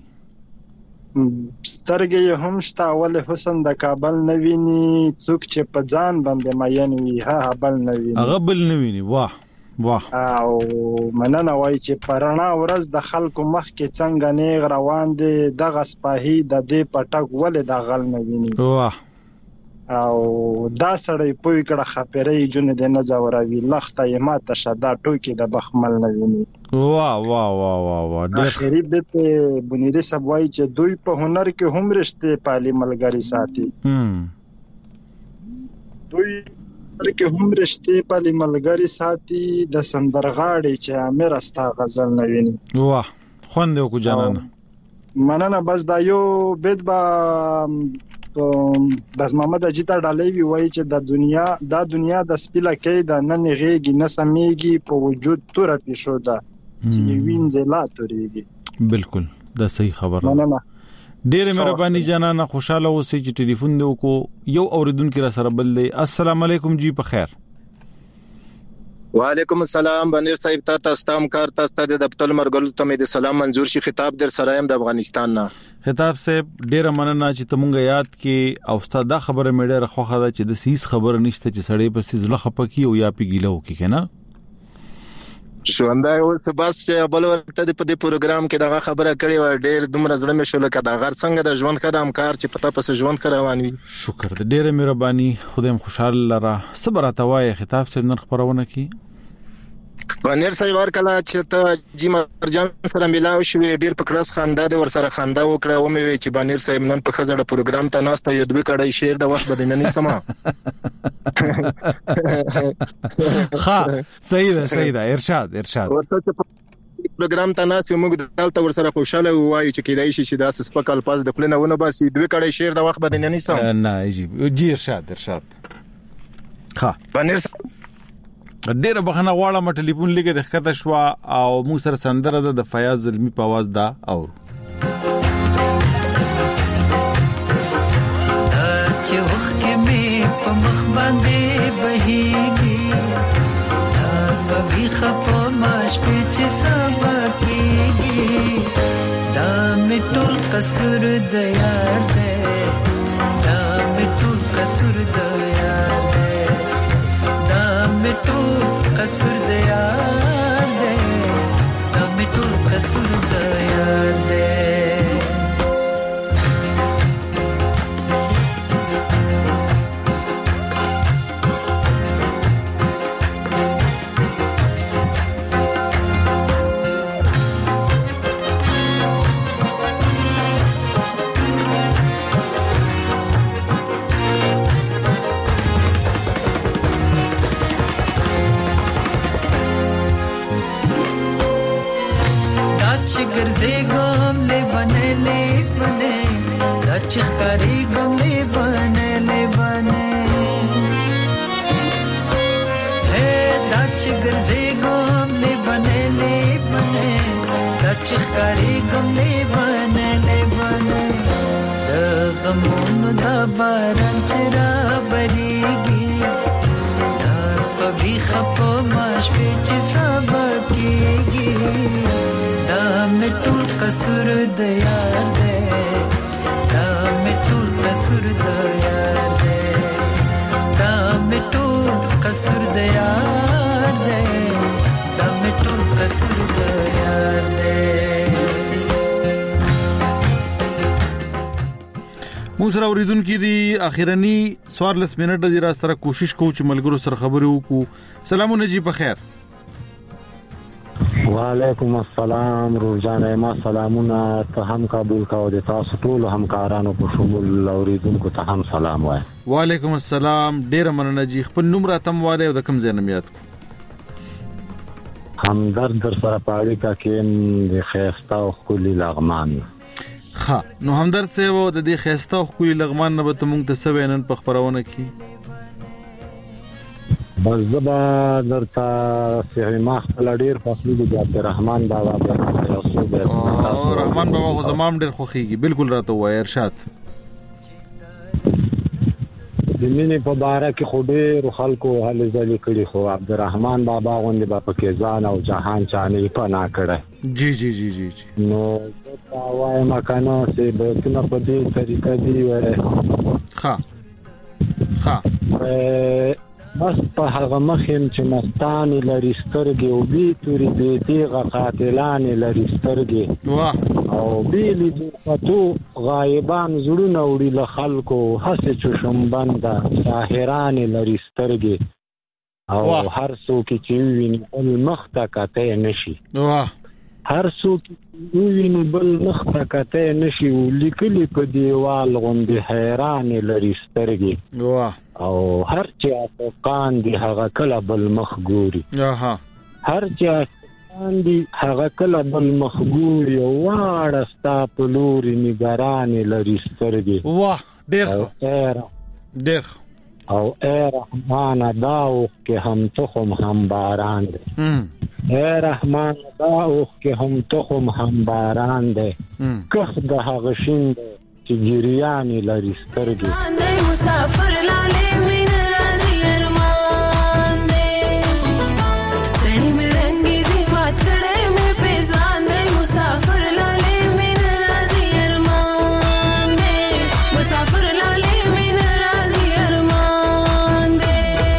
سترګې هم شته ولې حسن د کابل نه ویني څوک چې په ځان باندې ماین وي ها بل نه ویني. هغه بل نه ویني. واه او مننه وای چې پرانا ورځ د خلکو مخ کې څنګه نیغ روان دي دغه سپاهي د دې پټک ولې د غل نه ویني. واه او دا سړی پوي کړه خپرې جون دې نه زوروي لخته یې ماته شدا ټوکی د بخمل نه ویني. واه واه واه واه اخري بیت بنيري سبوای چې دوی په هنر کې هم رشته پالي ملګری ساتي. دوی کې هم رشته پالي ملګری ساتي د سندرغاړي چې امیر استا غزل نه ویني. واه خوند یو کو جانانه مننه. بس دا یو بیت با بس محمد اجیتا ډالۍ وی چې د دنیا د سپیله کې د نن غېږي نه سمېږي په وجود تور پېښو ده چې وینځه لا تورېږي. بالکل دا صحیح خبره ده. ډېر مهرباني جانانه خوشاله اوسئ چې ټلیفون دی وکړو. یو اوریدونکو را سره بل دی. السلام علیکم جی په خیر. وعلیکم السلام بنیر صاحب تاسو تام کار تاسو د دفتر مرګل ته مې د سلام منظور شي خطاب در سره يم د افغانستان نه. خطاب صاحب ډیره مننه چې تمونګه یاد کې او استاد دا خبره مې ډیره خوخه ده چې د سیس خبر نشته چې سړی په سیس لخه پکی او یا پیګیلو کې کنه ژوندای او څه بس چې بل ورته په دې پروګرام کې دغه خبره کړې و ډېر دومره زړه مې شو لکه دا غر څنګه د ژوند قدم کار چې پتا پس ژوند روان وي. شکر دې ډېر مهرباني خدایم خوشاله لره. صبر اتوای خطاب صاحب نن خبرونه کی بنیر صاحب ورکلا چې ته جی مرجان سره ملاو شوې ډېر پکړس خندا دې ور سره خندا وکړه او مې چې بنیر صاحب نن په خزړه پروګرام ته ناسته یو دوی کړای شعر د وخت بدینه نه سما. ها صحیح ده ارشاد پروګرام ته ناس یو موږ دلته ور سره خوشاله وایو چې کیدای شي چې دا سپک الفاظ د خپل نه ونه باسي دوی کړای شعر د وخت بدینه نه سما. نه جی ارشاد ها بنیر ډیره بخنه غواړم ټلیفون لګه د ښکته شو او موږ سره سندره د فیاض زلمی په आवाज دا او چې وخت می په مخ باندې بهيږي دا په خپه ماش په چې سبا کېږي دا مې ټول قصور د یار دې دا مې ټول قصور د یار قصور د یار دې دا مې ټول قصور د یار دې. چخکاری گم لیوانه ہے دا چگرزے گم لیوانه دا چخکاری گم لیوانه دا غمونو دا باران چرا بریگی دا پبی خپو ماش پیچ سابا کیگی دا میں ټول قصور د یار دے قصور د یار دې دا مې ټول قصور د یار دې دا مې ټول قصور د یار دې. موږ سره اوریدونکو دي اخیرنی 14 منټه دی را سره کوشش کوو چې ملګرو سره خبرې وکړو. سلامونه جی په خیر. وعلیکم السلام روزانه ما سلامونه ته هم قبول کاوه د تاسو ټول همکارانو په شمول اوریدونکو ته هم سلام وای. وعلیکم السلام ډیر مننه جی. خپل نوم راتم واره او د کوم ځای نه یاد کو؟ همدرد در سره پاړی کا کې د خیستا او خولي لغمان. ها نو همدرد څه وو د دې خیستا او خولي لغمان نه به تمونږ ته سوینن په خبرونه کې بس زبا درته سیما خپل ډیر فصلی د عبدالرحمن بابا او رحمان بابا خو زمام ډیر خوخیږي. بالکل راته وای ارشاد. د مینې په باره کې خو ډېرو خلکو هلې ځلې کړي خو عبدالرحمن بابا غوندې به پکې ځان او جهان چانې پناه کړی. جی جی جی جی نو زه وایم که نه چې بیتونه په دې طریقه دي بس په هغه مخیم چې مستانې لري سترګې او بې تورې بې تیغه قاتلانې لري سترګې او بېلې دوفتو غایبان زړونه وړي له خلکو هسې چې شمبنده ساحرانې لري سترګې او هر څوک چې وویني بل مخ ته کتی نه شي هر څوک وویني بل مخ ته کتی نه شي لیکلي په دیوال غوندې حیرانې لري سترګې او هر چې افقان دی هغه کله بل مخ ګوري هر چې افقان دی هغه کله بل مخ ګوري او واړه ستا په لوري نګرانې لري سترګې واه ډېر او ای رحمانه دا اوښکې هم تخم هم باران دی ای رحمانه دا اوښکې هم تخم هم باران دی کښ د هغه شین دی چې ګریانې لري سترګې مسافر لاله مين راځي ارمان دې سړی مې رنگي دی مات کړه مې پېزوان دې مسافر لاله مين راځي ارمان دې مسافر لاله مين راځي ارمان دې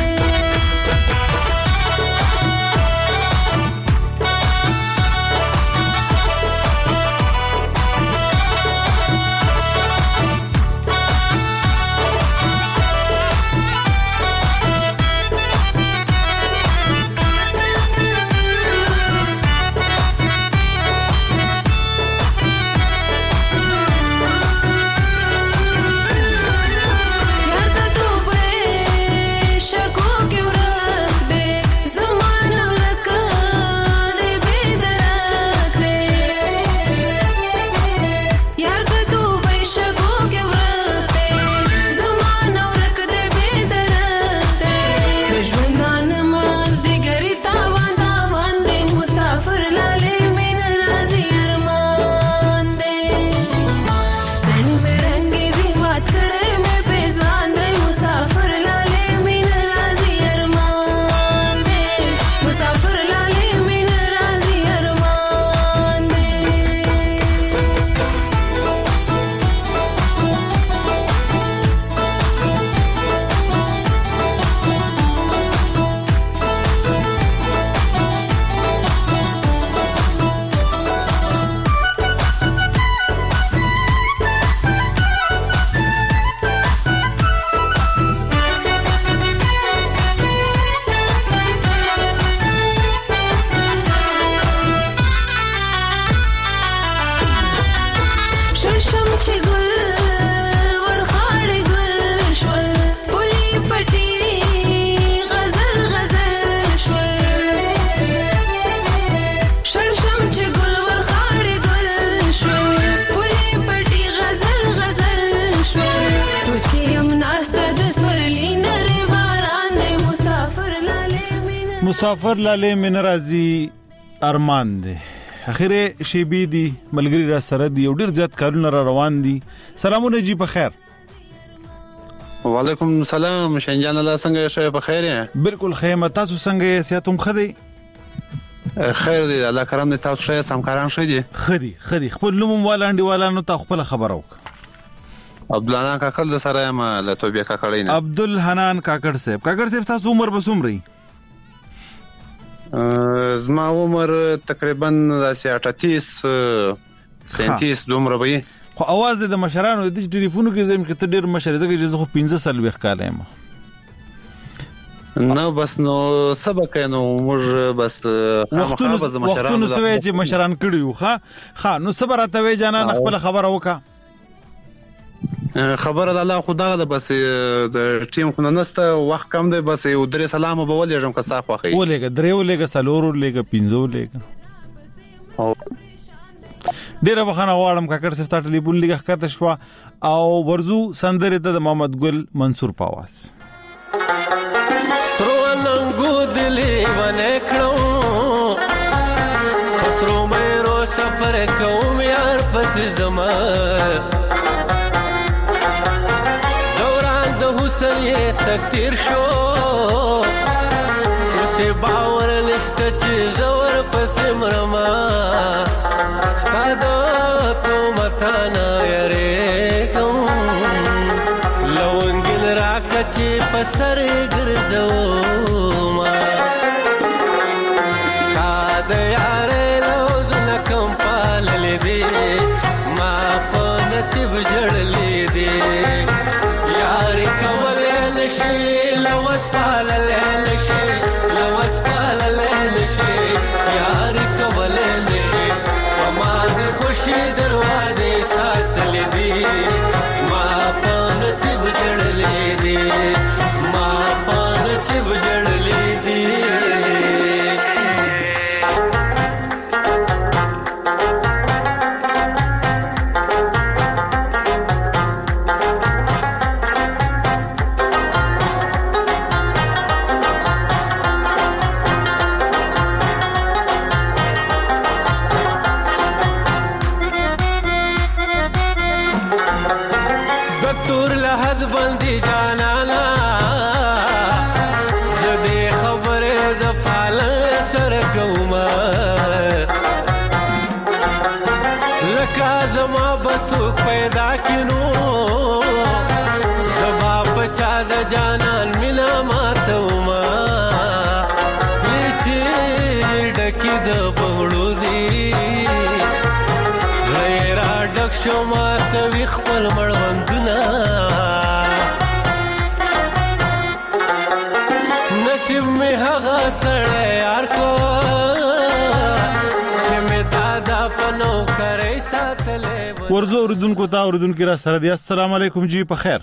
مسافر لاله من راځي ارمان دی. اخیره شیبی دی ملګری را سره دی او ډیر زیات کارونه را روان دي. سلامونه جی په خیر. وعلیکم السلام شنجان الله څنګه شې په خیر یې؟ بالکل خیمه تاسو څنګه یې سیاتم خدي؟ خیر دی الله کرم دې تاسو شه سمکاران شه دي. خدي خپل نوم ولانډي والانو ته خپل خبرو. عبدالحنان کاکړ د سره ما له توبې کاکړین. عبدالحنان کاکړ صاحب تاسو عمر بسومري؟ زما عمر تقریبا 37 دومره وي. خو आवाज د مشرانو د ټلیفونو کې زم کې ته ډیر مشر زګي چې خو 15 سال وخت کاله ما نو بس نو سبق نو موږ بس وختونه سوي چې مشران کړیو ها نو صبر ته وی جانا خپل خبره وکا خبره د الله خدا د بس د ټیم خو نسته وخت کم دی بس یو درې سلام به ولېږم که ستا خوښي ولېږه درې ولېږه څلور ولېږه پنځه ولېږه ډیره بخښنه غواړم کاکړ صاحب تا ټلیفون لږ ښکته شوه او ورځو سندرې ته د محمد ګل منصور په اواز ونه کړو پسرو مې رو سفر کوم یار پس زما دوران د حسن یې ستیر شو اوسې باور نشته چې زور پس مرما ستادو تو متا نه یریږم لونګل راکچې پسر ګرځو نصیب جړلې دي یار کولې نشي لوس پاللې نشي لوس پاللې نشي یار کولې نشي ما د خوشي دروازې ساتلې دي ما په نصیب جړلې دي ما په نصیب جړلې دي شما کوي خپل مړوندونه نصیب می هغه سره یار کو چې می دادا پنو کرے ساتلې ورزو اوردونکو تا اوردونکو را سره دی السلام علیکم جی په خیر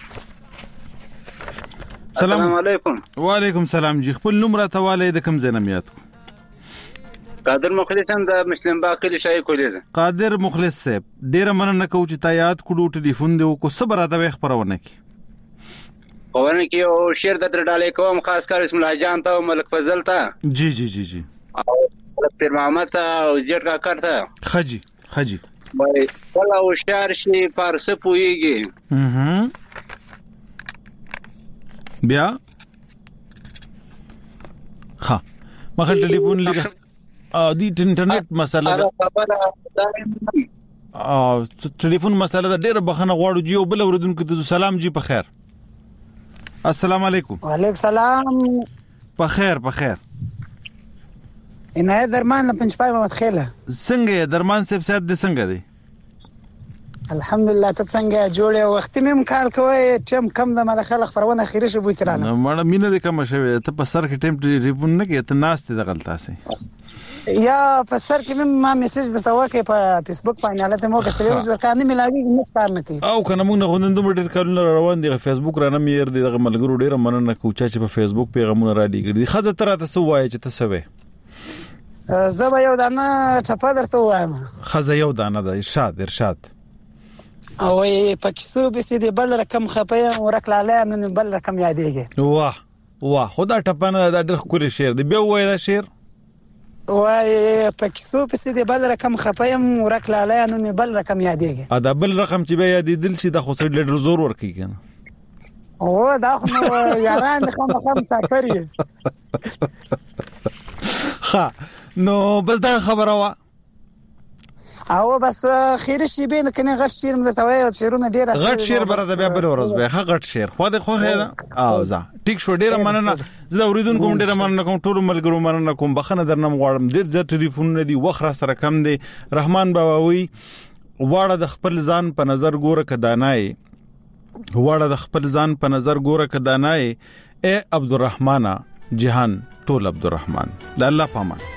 السلام علیکم وعلیکم السلام جی خپل نوم را تواله د کم زنمیات قادر مخلص هم د مسلم باغ کلی شای کولیز قادر مخلص صاحب ډیر مننه کوم چې تا یاد کړو ټلیفون دی کو صبر راته خبرونه کی خبرونه کی او شیر د تر ډالې کوم خاص کار اسم الله جان ته ملک فضل ته جی جی جی جی او پیر محمد ته او زیړ کا کړه خجی وای ولا او شعر شي فارس پويږي بیا ها مخه ټلیفون لګ د انټرنیټ مسله ده ټلیفون مسله ده ډیره بخنه غواړو جی او بل اوردونکو ته سلام جی په خیر السلام علیکم وعلیکم السلام په خیر عنایت درمان له پنځپای محمد خیله څنګه درمان صاحب صاحب د څنګه دی الحمدلله ته څنګه جوړه وخت مې کال کوي ټیم کم د ملخه خبرونه اخیری شو بو ترانه مړه مینه د کوم شوی ته په سر کې ټیم ټلیفون نه کې ته ناشته د غلطه سي یا په سر کې ما میسج د توکه په فیسبوک باندې ته مو کې سلیوز ورکانه ملاوي نه کار نه کوي او کنه موږ غوندم ډیر کارونه روان دي فیسبوک رانه مې د ملګرو ډیر مننه کوم چې په فیسبوک پیغامونه را لګړي خزه تر ته سوای چې ته سوي زبا یو دانه ټپه درته وایم خزه یو دانه د ارشاد او پکسو به دې بل رقم خپه ورکلاله نن بل رقم یادېږي واه خدا ټپنه دا ډېر خوري شعر دی به وای دا شعر وای پکسو به دې بل رقم خپه ورکلاله نن بل رقم یادېږي دا بل رقم چې به یادېدل شي د خو څه ډېر زور ورکی کنه او دا خو یاران خام سفري ها نو بس دا خبره وا او بس خیر شي بین کنه غټ شیر مده توي او شیرونه ډیر اساس غټ شیر بر د بیا بل ورځ به ها غټ شیر خو د خو هدا او زه ټیک شو ډیر مننه زه اوریدون کوم ډیر مننه کوم ټول ملګرو مننه کوم بخنه درنم غواړم ډیر زه ټلیفون نه دی وخره سره کم دی رحمان بابا وی واړه د خپل ځان په نظر ګوره کدانای واړه د خپل ځان په نظر ګوره کدانای اے عبدالرحمن جهان ټول عبدالرحمن د الله پامان.